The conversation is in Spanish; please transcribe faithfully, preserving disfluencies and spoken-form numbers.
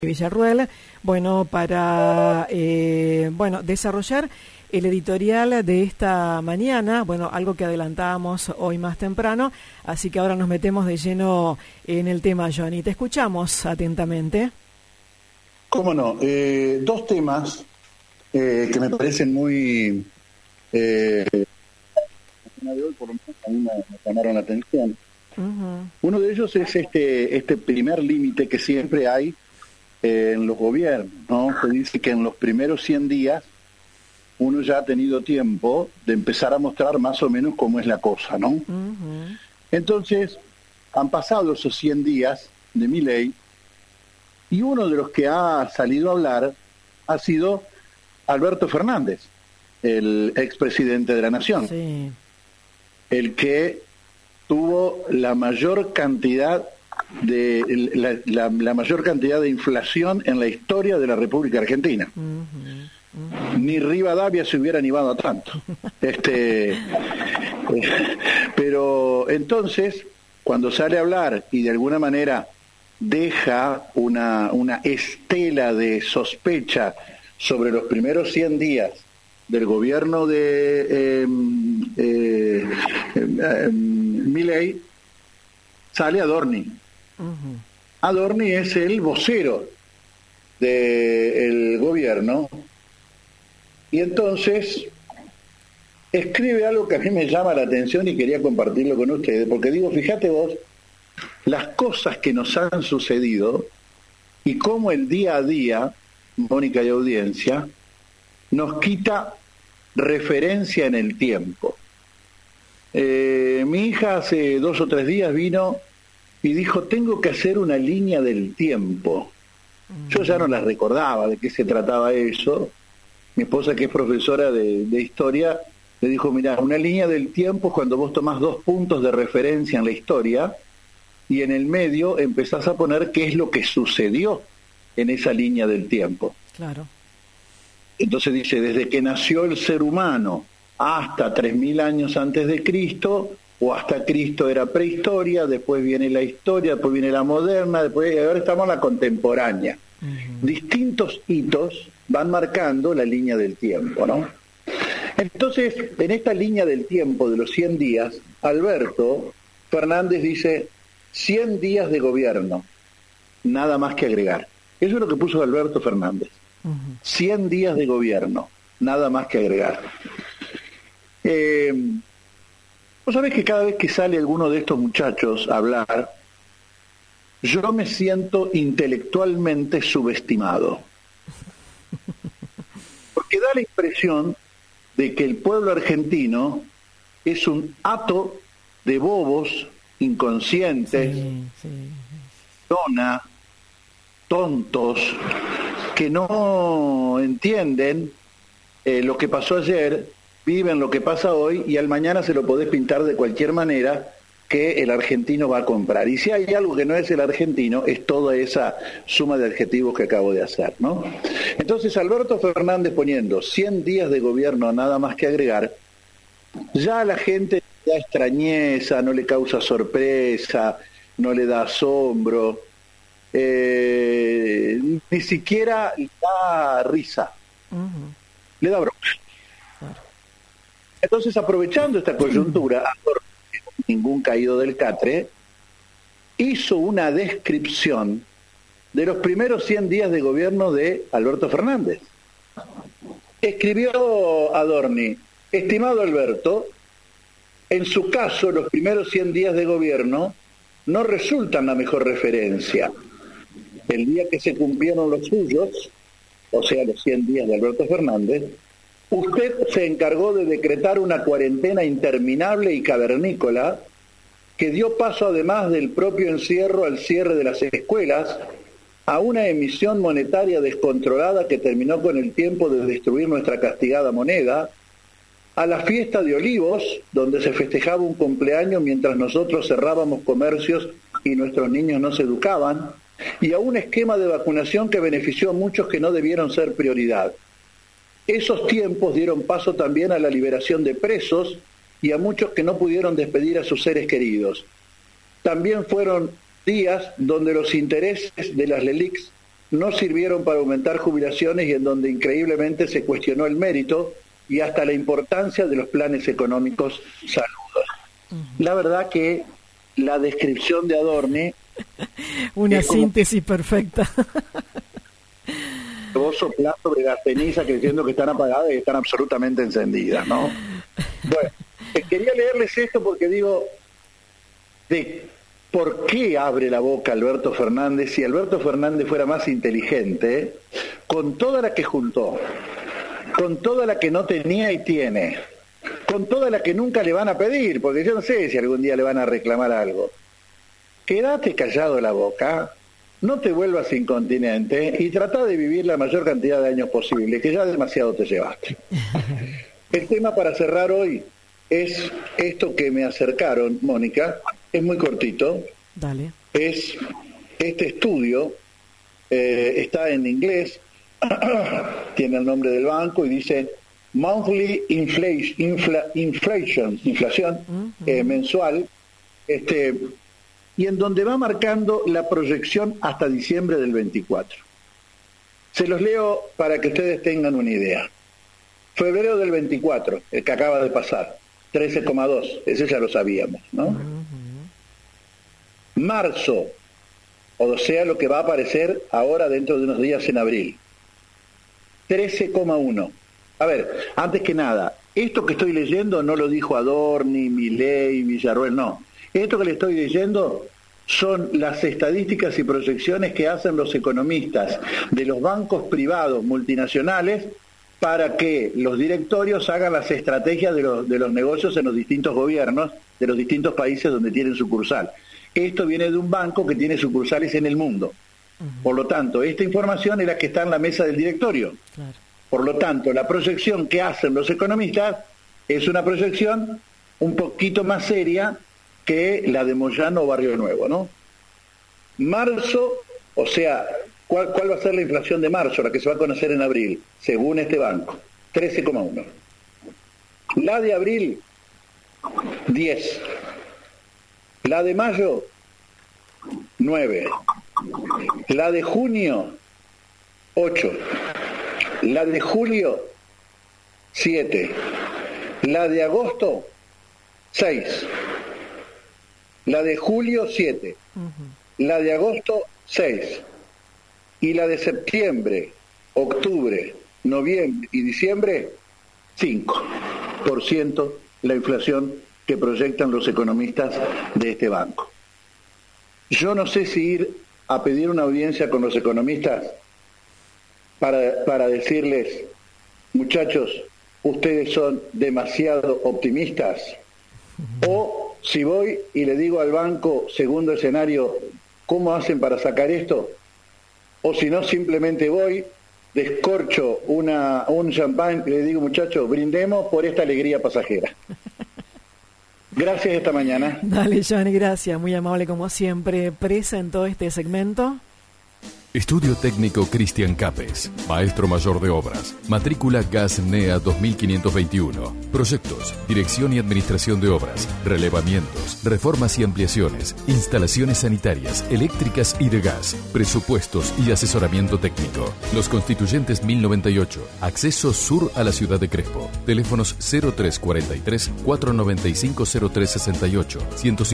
Villarruel, bueno, para eh, bueno desarrollar el editorial de esta mañana, bueno, algo que adelantábamos hoy más temprano, así que ahora nos metemos de lleno en el tema, Johnny. Te escuchamos atentamente. Cómo no, eh, dos temas eh, que me parecen muy... Eh, de hoy, por lo menos, a mí me, me llamaron la atención. Uh-huh. Uno de ellos es este, este primer límite que siempre hay en los gobiernos, ¿no? Se dice que en los primeros cien días uno ya ha tenido tiempo de empezar a mostrar más o menos cómo es la cosa, ¿no? Uh-huh. Entonces, han pasado esos cien días de Milei y uno de los que ha salido a hablar ha sido Alberto Fernández, el expresidente de la Nación, sí. El que tuvo la mayor cantidad de la, la, la mayor cantidad de inflación en la historia de la República Argentina. Uh-huh, uh-huh. Ni Rivadavia se hubiera animado a tanto. Este, eh, pero entonces, cuando sale a hablar y de alguna manera deja una, una estela de sospecha sobre los primeros cien días del gobierno de eh, eh, eh, eh, Milei, sale Adorni. Uh-huh. Adorni es el vocero del gobierno y entonces escribe algo que a mí me llama la atención y quería compartirlo con ustedes, porque digo, fíjate vos las cosas que nos han sucedido y cómo el día a día, Mónica y audiencia, nos quita referencia en el tiempo. Eh, mi hija hace dos o tres días vino y dijo, tengo que hacer una línea del tiempo. Yo ya no las recordaba de qué se trataba eso. Mi esposa, que es profesora de, de historia, le dijo, mirá, una línea del tiempo es cuando vos tomás dos puntos de referencia en la historia y en el medio empezás a poner qué es lo que sucedió en esa línea del tiempo. Claro. Entonces dice, desde que nació el ser humano hasta tres mil años antes de Cristo, o hasta Cristo era prehistoria, después viene la historia, después viene la moderna, después ahora estamos en la contemporánea. Uh-huh. Distintos hitos van marcando la línea del tiempo, ¿no? Entonces, en esta línea del tiempo de los cien días, Alberto Fernández dice, cien días de gobierno, nada más que agregar. Eso es lo que puso Alberto Fernández. Uh-huh. cien días de gobierno, nada más que agregar. Eh... Vos sabés que cada vez que sale alguno de estos muchachos a hablar, yo me siento intelectualmente subestimado. Porque da la impresión de que el pueblo argentino es un hato de bobos, inconscientes, sí, sí. Dona, tontos, que no entienden eh, lo que pasó ayer, viven lo que pasa hoy y al mañana se lo podés pintar de cualquier manera que el argentino va a comprar. Y si hay algo que no es el argentino, es toda esa suma de adjetivos que acabo de hacer, ¿no? Entonces, Alberto Fernández poniendo cien días de gobierno, nada más que agregar, ya a la gente le da extrañeza, no le causa sorpresa, no le da asombro, eh, ni siquiera le da risa, uh-huh. Le da bronca. Entonces, aprovechando esta coyuntura, ningún caído del catre, hizo una descripción de los primeros cien días de gobierno de Alberto Fernández. Escribió Adorni, estimado Alberto, en su caso los primeros cien días de gobierno no resultan la mejor referencia. El día que se cumplieron los suyos, o sea, los cien días de Alberto Fernández, usted se encargó de decretar una cuarentena interminable y cavernícola que dio paso, además del propio encierro, al cierre de las escuelas, a una emisión monetaria descontrolada que terminó con el tiempo de destruir nuestra castigada moneda, a la fiesta de Olivos, donde se festejaba un cumpleaños mientras nosotros cerrábamos comercios y nuestros niños no se educaban, y a un esquema de vacunación que benefició a muchos que no debieron ser prioridad. Esos tiempos dieron paso también a la liberación de presos y a muchos que no pudieron despedir a sus seres queridos. También fueron días donde los intereses de las LELIQs no sirvieron para aumentar jubilaciones y en donde increíblemente se cuestionó el mérito y hasta la importancia de los planes económicos saludos. Uh-huh. La verdad que la descripción de Adorni... Una síntesis como... perfecta. Vos soplás sobre las cenizas creyendo que están apagadas y están absolutamente encendidas, ¿no? Bueno, quería leerles esto porque digo, de por qué abre la boca Alberto Fernández si Alberto Fernández fuera más inteligente, con toda la que juntó, con toda la que no tenía y tiene, con toda la que nunca le van a pedir, porque yo no sé si algún día le van a reclamar algo. Quédate callado la boca, no te vuelvas incontinente y trata de vivir la mayor cantidad de años posible, que ya demasiado te llevaste. El tema para cerrar hoy es esto que me acercaron, Mónica, es muy cortito. Dale. Es este estudio, eh, está en inglés, tiene el nombre del banco y dice Monthly Inflation, infla, inflation inflación uh-huh. eh, mensual, este, y en donde va marcando la proyección hasta diciembre del veinticuatro. Se los leo para que ustedes tengan una idea. Febrero del veinticuatro, el que acaba de pasar, trece coma dos, ese ya lo sabíamos, ¿no? Uh-huh. Marzo, o sea, lo que va a aparecer ahora dentro de unos días en abril, trece coma uno. A ver, antes que nada, esto que estoy leyendo no lo dijo Adorni, Milei, Villarroel, no. Esto que le estoy leyendo son las estadísticas y proyecciones que hacen los economistas de los bancos privados multinacionales para que los directorios hagan las estrategias de los, de los negocios en los distintos gobiernos de los distintos países donde tienen sucursal. Esto viene de un banco que tiene sucursales en el mundo. Uh-huh. Por lo tanto, esta información es la que está en la mesa del directorio. Claro. Por lo tanto, la proyección que hacen los economistas es una proyección un poquito más seria que la de Moyano o Barrio Nuevo, ¿no? Marzo, o sea, ¿cuál, cuál va a ser la inflación de marzo, la que se va a conocer en abril, según este banco? trece coma uno. La de abril, diez. La de mayo, nueve. La de junio, ocho. La de julio, siete. La de agosto, seis. La de julio, siete. Uh-huh. La de agosto, seis. Y la de septiembre, octubre, noviembre y diciembre, cinco por ciento la inflación que proyectan los economistas de este banco. Yo no sé si ir a pedir una audiencia con los economistas para, para decirles, muchachos, ustedes son demasiado optimistas, o si voy y le digo al banco, segundo escenario, ¿cómo hacen para sacar esto? O si no, simplemente voy, descorcho una, un champán y le digo, muchachos, brindemos por esta alegría pasajera. Gracias esta mañana. Dale, Johnny, gracias. Muy amable como siempre. Presa en todo este segmento. Estudio Técnico Cristian Capes, Maestro Mayor de Obras, matrícula G A S N E A dos mil quinientos veintiuno, proyectos, dirección y administración de obras, relevamientos, reformas y ampliaciones, instalaciones sanitarias, eléctricas y de gas, presupuestos y asesoramiento técnico. Los Constituyentes mil noventa y ocho, acceso sur a la ciudad de Crespo, teléfonos cero tres cuarenta y tres, cuatrocientos noventa y cinco, cero tres sesenta y ocho, ciento